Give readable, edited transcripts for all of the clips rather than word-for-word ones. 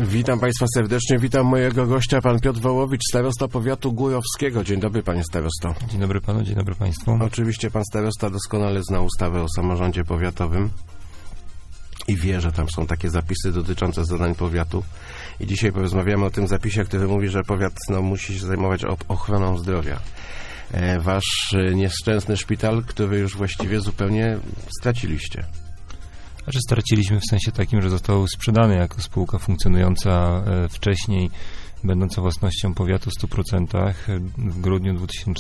Witam Państwa serdecznie, witam mojego gościa, pan Piotr Wołowicz, starosta powiatu górowskiego. Dzień dobry, panie starosto. Dzień dobry panu, dzień dobry państwu. Oczywiście pan starosta doskonale zna ustawę o samorządzie powiatowym i wie, że tam są takie zapisy dotyczące zadań powiatu. I dzisiaj porozmawiamy o tym zapisie, który mówi, że powiat musi się zajmować ochroną zdrowia. Wasz nieszczęsny szpital, który już właściwie zupełnie straciliście. Znaczy straciliśmy w sensie takim, że został sprzedany jako spółka funkcjonująca wcześniej, będąca własnością powiatu w 100%. W grudniu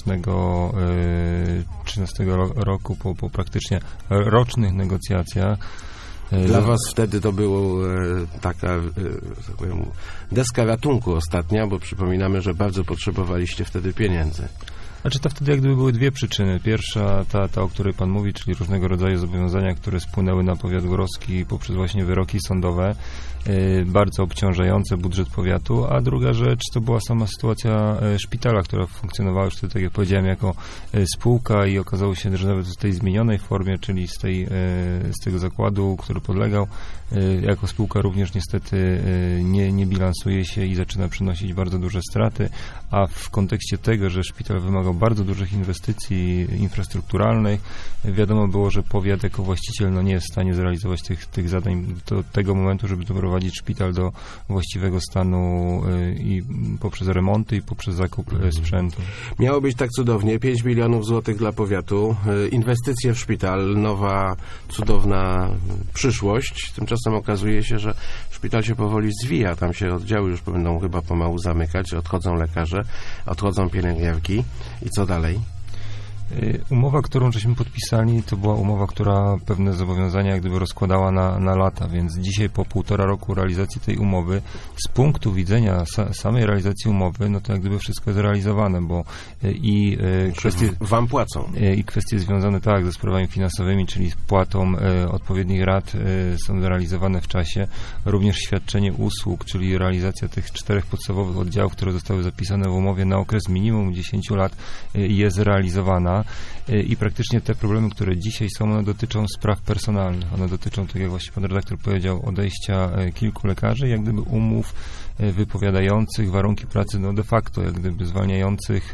2013 roku po praktycznie rocznych negocjacjach. Dla was wtedy to było taka, tak powiem, deska ratunku ostatnia, bo przypominamy, że bardzo potrzebowaliście wtedy pieniędzy. Znaczy to wtedy jak gdyby były dwie przyczyny. Pierwsza, ta o której pan mówi, czyli różnego rodzaju zobowiązania, które spłynęły na powiat górowski poprzez właśnie wyroki sądowe, bardzo obciążające budżet powiatu, a druga rzecz to była sama sytuacja szpitala, która funkcjonowała już wtedy, tak jak powiedziałem, jako spółka i okazało się, że nawet w tej zmienionej formie, czyli z tego zakładu, który podlegał, jako spółka również niestety nie bilansuje się i zaczyna przynosić bardzo duże straty, a w kontekście tego, że szpital wymagał bardzo dużych inwestycji infrastrukturalnych, wiadomo było, że powiat jako właściciel nie jest w stanie zrealizować tych zadań do tego momentu, żeby doprowadzić szpital do właściwego stanu i poprzez remonty i poprzez zakup sprzętu. Miało być tak cudownie, 5 milionów złotych dla powiatu, inwestycje w szpital, nowa, cudowna przyszłość. Tymczasem okazuje się, że szpital się powoli zwija, tam się oddziały już będą chyba pomału zamykać, odchodzą lekarze, odchodzą pielęgniarki. I co dalej? Umowa, którą żeśmy podpisali, to była umowa, która pewne zobowiązania jak gdyby rozkładała na lata, więc dzisiaj po 1,5 roku realizacji tej umowy, z punktu widzenia samej realizacji umowy, no to jak gdyby wszystko jest realizowane, bo kwestie... Wam płacą. I kwestie związane ze sprawami finansowymi, czyli płatą odpowiednich rat są zrealizowane w czasie. Również świadczenie usług, czyli realizacja tych 4 podstawowych oddziałów, które zostały zapisane w umowie na okres minimum 10 lat jest realizowana. I praktycznie te problemy, które dzisiaj są, one dotyczą spraw personalnych. One dotyczą, tak jak właśnie pan redaktor powiedział, odejścia kilku lekarzy, jak gdyby umów wypowiadających warunki pracy, de facto, jak gdyby zwalniających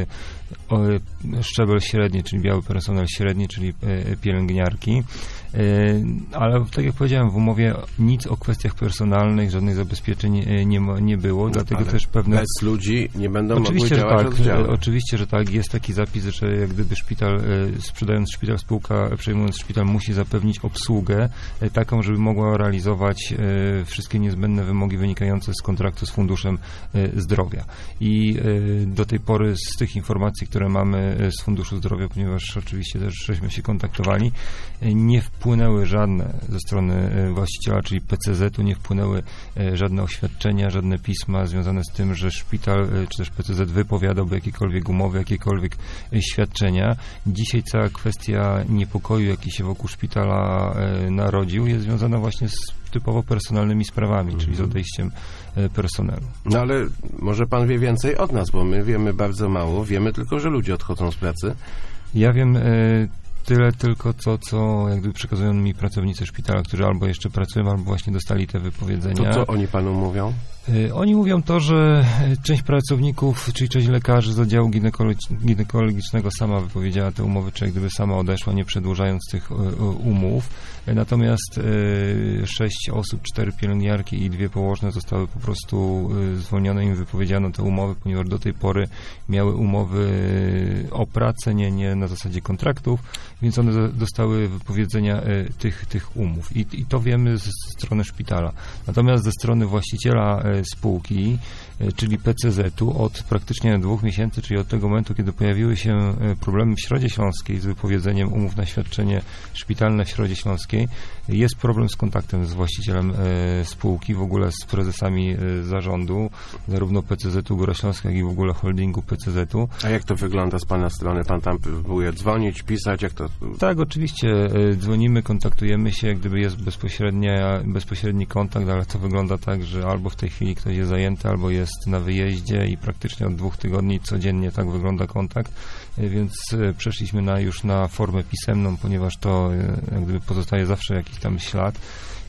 szczebel średni, czyli biały personel średni, czyli pielęgniarki. Ale tak jak powiedziałem, w umowie nic o kwestiach personalnych, żadnych zabezpieczeń nie było, dlatego też pewne... Bez ludzi nie będą mogły działać oddziały. Oczywiście, że tak. Jest taki zapis, że jak gdyby szpital, sprzedając szpital, spółka przejmując szpital musi zapewnić obsługę taką, żeby mogła realizować wszystkie niezbędne wymogi wynikające z kontraktu z Funduszem Zdrowia. I do tej pory z tych informacji, które mamy z Funduszu Zdrowia, ponieważ oczywiście też żeśmy się kontaktowali, nie wpłynęły żadne ze strony właściciela, czyli PCZ-u, nie wpłynęły żadne oświadczenia, żadne pisma związane z tym, że szpital czy też PCZ wypowiadałby jakiekolwiek umowy, jakiekolwiek świadczenia. Dzisiaj cała kwestia niepokoju, jaki się wokół szpitala narodził, jest związana właśnie z typowo personalnymi sprawami, czyli z odejściem personelu. No ale może pan wie więcej od nas, bo my wiemy bardzo mało, wiemy tylko, że ludzie odchodzą z pracy. Ja wiem tyle tylko, co jak gdyby przekazują mi pracownicy szpitala, którzy albo jeszcze pracują, albo właśnie dostali te wypowiedzenia. To co oni panu mówią? Oni mówią to, że część pracowników, czyli część lekarzy z oddziału ginekologicznego sama wypowiedziała te umowy, czy jak gdyby sama odeszła, nie przedłużając tych umów. Natomiast 6 osób, 4 pielęgniarki i 2 położne zostały po prostu zwolnione, im wypowiedziano te umowy, ponieważ do tej pory miały umowy o pracę, nie na zasadzie kontraktów, więc one dostały wypowiedzenia tych umów. I to wiemy ze strony szpitala. Natomiast ze strony właściciela spółki, czyli PCZ-u, od praktycznie 2 miesięcy, czyli od tego momentu, kiedy pojawiły się problemy w Środzie Śląskiej z wypowiedzeniem umów na świadczenie szpitalne w Środzie Śląskiej, jest problem z kontaktem z właścicielem spółki, w ogóle z prezesami zarządu, zarówno PCZ-u Górnośląska, jak i w ogóle holdingu PCZ-u. A jak to wygląda z pana strony? Pan tam próbuje dzwonić, pisać, jak to... Tak, oczywiście. Dzwonimy, kontaktujemy się, jak gdyby jest bezpośredni kontakt, ale to wygląda tak, że albo w tej chwili ktoś jest zajęty, albo jest na wyjeździe i praktycznie od 2 tygodni codziennie tak wygląda kontakt, więc przeszliśmy już na formę pisemną, ponieważ to jak gdyby pozostaje zawsze jakiś tam ślad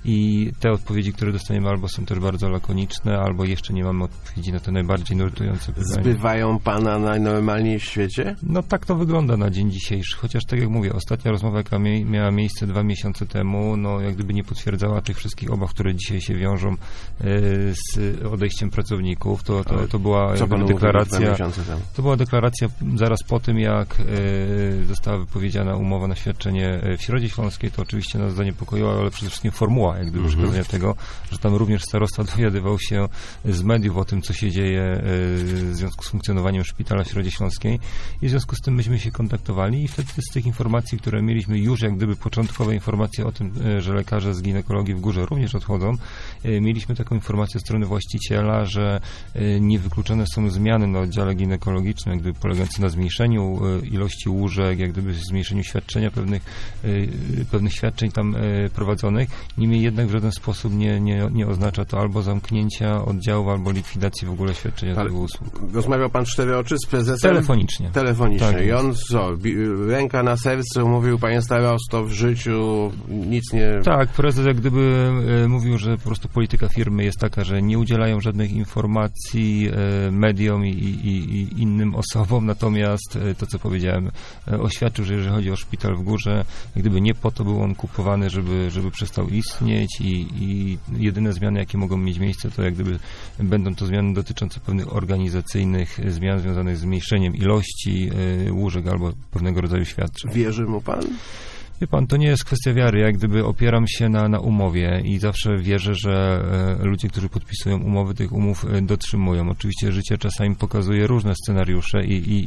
i te odpowiedzi, które dostaniemy, albo są też bardzo lakoniczne, albo jeszcze nie mamy odpowiedzi na te najbardziej nurtujące pytania. Zbywają pana najnormalniej w świecie? No tak to wygląda na dzień dzisiejszy, chociaż tak jak mówię, ostatnia rozmowa, jaka miała miejsce 2 miesiące temu, no jak gdyby nie potwierdzała tych wszystkich obaw, które dzisiaj się wiążą z odejściem pracowników, to była deklaracja. To była deklaracja zaraz po tym, jak została wypowiedziana umowa na świadczenie w Środzie Śląskiej. To oczywiście nas zaniepokoiło, ale przede wszystkim formuła jak gdyby przekazania tego, że tam również starosta dowiadywał się z mediów o tym, co się dzieje w związku z funkcjonowaniem szpitala w Środzie Śląskiej i w związku z tym myśmy się kontaktowali i wtedy z tych informacji, które mieliśmy już jak gdyby początkowe informacje o tym, że lekarze z ginekologii w Górze również odchodzą, mieliśmy taką informację ze strony właściciela, że niewykluczone są zmiany na oddziale ginekologicznym, jak gdyby polegające na zmniejszeniu ilości łóżek, jak gdyby zmniejszeniu świadczenia pewnych świadczeń tam prowadzonych. Niemniej jednak w żaden sposób nie oznacza to albo zamknięcia oddziałów, albo likwidacji w ogóle świadczenia tego usług. Rozmawiał pan 4 oczy z prezesem? Telefonicznie. Tak. I on ręka na sercu, mówił, panie starosto, w życiu nic nie... Tak, prezes jak gdyby mówił, że po prostu polityka firmy jest taka, że nie udzielają żadnych informacji mediom i innym osobom, natomiast to, co powiedziałem, oświadczył, że jeżeli chodzi o szpital w Górze, jak gdyby nie po to był on kupowany, żeby przestał istnieć i jedyne zmiany, jakie mogą mieć miejsce, to jak gdyby będą to zmiany dotyczące pewnych organizacyjnych zmian związanych z zmniejszeniem ilości łóżek albo pewnego rodzaju świadczeń. Wierzy mu pan? Wie pan, to nie jest kwestia wiary, jak gdyby opieram się na umowie i zawsze wierzę, że ludzie, którzy podpisują umowy, tych umów dotrzymują. Oczywiście życie czasami pokazuje różne scenariusze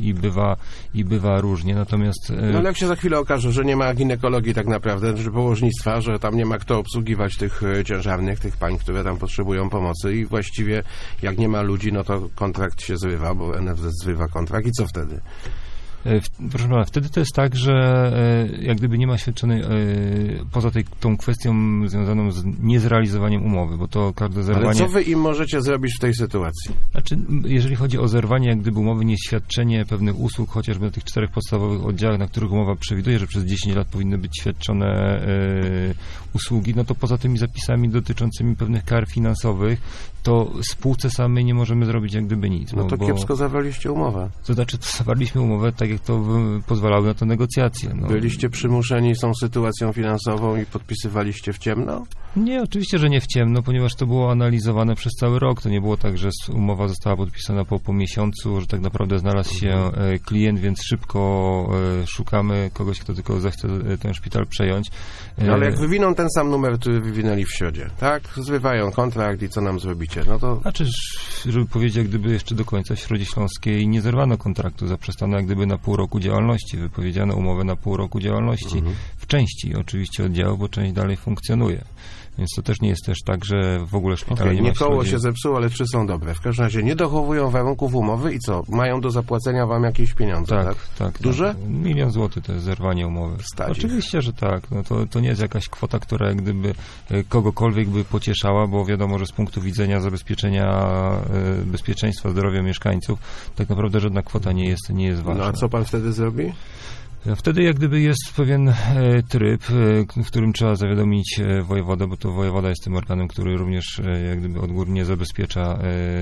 i bywa różnie, natomiast... No ale jak się za chwilę okaże, że nie ma ginekologii tak naprawdę, że położnictwa, że tam nie ma kto obsługiwać tych ciężarnych, tych pań, które tam potrzebują pomocy i właściwie jak nie ma ludzi, no to kontrakt się zrywa, bo NFZ zrywa kontrakt i co wtedy? Proszę pana, wtedy to jest tak, że jak gdyby nie ma świadczonej, poza tą kwestią związaną z niezrealizowaniem umowy, bo to każde zerwanie... Ale co wy im możecie zrobić w tej sytuacji? Znaczy, jeżeli chodzi o zerwanie jak gdyby umowy, nieświadczenie pewnych usług, chociażby na tych 4 podstawowych oddziałach, na których umowa przewiduje, że przez 10 lat powinny być świadczone usługi, no to poza tymi zapisami dotyczącymi pewnych kar finansowych, to spółce samej nie możemy zrobić jak gdyby nic. No to kiepsko zawarliście umowę. To znaczy, zawarliśmy umowę tak, jak to pozwalały na to negocjacje. No. Byliście przymuszeni tą sytuacją finansową i podpisywaliście w ciemno? Nie, oczywiście, że nie w ciemno, ponieważ to było analizowane przez cały rok. To nie było tak, że umowa została podpisana po miesiącu, że tak naprawdę znalazł się klient, więc szybko szukamy kogoś, kto tylko zechce ten szpital przejąć. No, ale jak wywiną ten sam numer, który wywinęli w Środzie, tak? Zrywają kontrakt i co nam zrobicie? No to... Znaczy, żeby powiedzieć, jak gdyby jeszcze do końca w Środzie Śląskiej nie zerwano kontraktu, zaprzestano jak gdyby na pół roku działalności, wypowiedziano umowę na pół roku działalności, w części oczywiście oddziału, bo część dalej funkcjonuje. Więc to też nie jest też tak, że w ogóle szpital nie ma. Nie koło się zepsuło, ale 3 są dobre. W każdym razie nie dochowują warunków umowy i co? Mają do zapłacenia wam jakieś pieniądze, tak? Duże? Tak. 1 000 000 złotych to jest zerwanie umowy. Oczywiście, że tak. No to nie jest jakaś kwota, która jak gdyby kogokolwiek by pocieszała, bo wiadomo, że z punktu widzenia zabezpieczenia bezpieczeństwa, zdrowia mieszkańców, tak naprawdę żadna kwota nie jest ważna. No a co pan wtedy zrobi? Wtedy jak gdyby jest pewien tryb, w którym trzeba zawiadomić wojewodę, bo to wojewoda jest tym organem, który również jak gdyby odgórnie zabezpiecza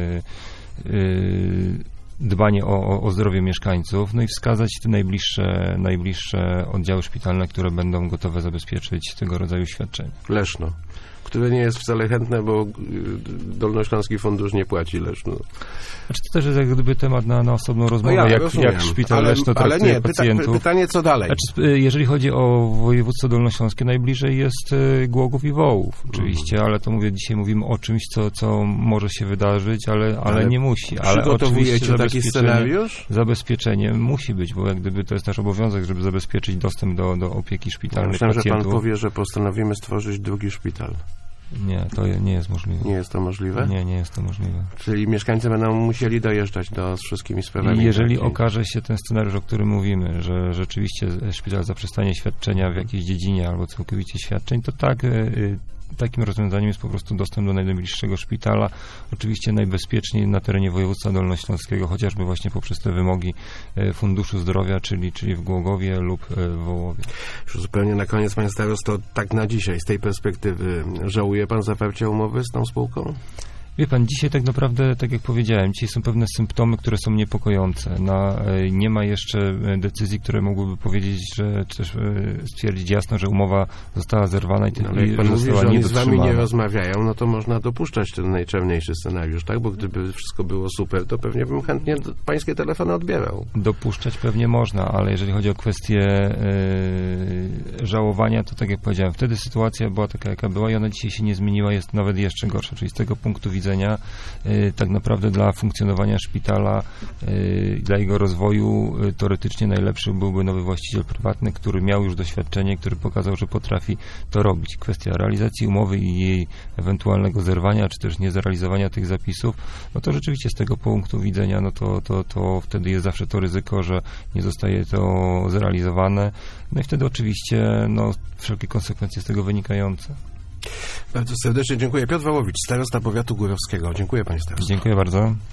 dbanie o zdrowie mieszkańców, no i wskazać te najbliższe oddziały szpitalne, które będą gotowe zabezpieczyć tego rodzaju świadczenia. Leszno, które nie jest wcale chętne, bo Dolnośląski Fundusz nie płaci Leszno. Znaczy to też jest jak gdyby temat na osobną rozmowę, jak szpital Leszno traktuje pacjentów. Pytanie co dalej? Znaczy, jeżeli chodzi o województwo dolnośląskie, najbliżej jest Głogów i Wołów oczywiście, ale to dzisiaj mówimy o czymś, co może się wydarzyć, ale nie musi. Ale przygotowujecie taki scenariusz? Zabezpieczenie musi być, bo jak gdyby to jest nasz obowiązek, żeby zabezpieczyć dostęp do opieki szpitalnej pacjentów. Myślałem, że pan powie, że postanowimy stworzyć drugi szpital. Nie, to nie jest możliwe. Nie jest to możliwe? Nie jest to możliwe. Czyli mieszkańcy będą musieli dojeżdżać z wszystkimi sprawami. I jeżeli okaże się ten scenariusz, o którym mówimy, że rzeczywiście szpital zaprzestanie świadczenia w jakiejś dziedzinie albo całkowicie świadczeń, to tak, takim rozwiązaniem jest po prostu dostęp do najbliższego szpitala. Oczywiście najbezpieczniej na terenie województwa dolnośląskiego, chociażby właśnie poprzez te wymogi Funduszu Zdrowia, czyli w Głogowie lub w Wołowie. Już zupełnie na koniec, panie starosto, tak na dzisiaj, z tej perspektywy, żałuje pan zawarcia umowy z tą spółką? Wie pan, dzisiaj tak naprawdę, tak jak powiedziałem, dzisiaj są pewne symptomy, które są niepokojące. Nie ma jeszcze decyzji, które mogłyby powiedzieć, czy też stwierdzić jasno, że umowa została zerwana i jak pan mówi, że oni z wami nie niedotrzymana. rozmawiają, no to można dopuszczać ten najczarniejszy scenariusz, tak? Bo gdyby wszystko było super, to pewnie bym chętnie pańskie telefony odbierał. Dopuszczać pewnie można, ale jeżeli chodzi o kwestię żałowania, to tak jak powiedziałem, wtedy sytuacja była taka, jaka była i ona dzisiaj się nie zmieniła, jest nawet jeszcze gorsza, czyli z tego punktu widzenia tak naprawdę dla funkcjonowania szpitala, dla jego rozwoju teoretycznie najlepszy byłby nowy właściciel prywatny, który miał już doświadczenie, który pokazał, że potrafi to robić. Kwestia realizacji umowy i jej ewentualnego zerwania, czy też niezrealizowania tych zapisów, no to rzeczywiście z tego punktu widzenia, no to wtedy jest zawsze to ryzyko, że nie zostaje to zrealizowane, no i wtedy oczywiście wszelkie konsekwencje z tego wynikające. Bardzo serdecznie dziękuję. Piotr Wałowicz, starosta powiatu górowskiego. Dziękuję, panie starosto. Dziękuję bardzo.